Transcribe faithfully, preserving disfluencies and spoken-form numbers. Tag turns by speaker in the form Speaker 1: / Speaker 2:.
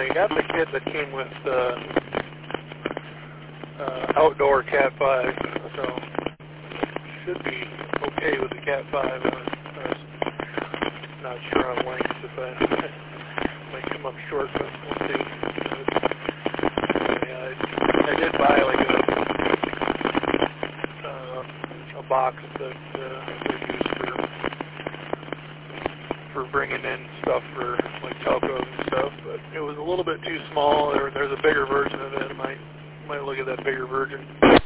Speaker 1: I got the kit that came with uh, uh, outdoor Cat five, so should be okay with the Cat five. I was, I was not sure on length if I might come up short, but we'll see. Yeah, I, I did buy like a, uh, a box that uh, they use for for bringing in stuff for like telcos and stuff, but it was a little bit too small. There, there's a bigger version of it. I might might look at that bigger version.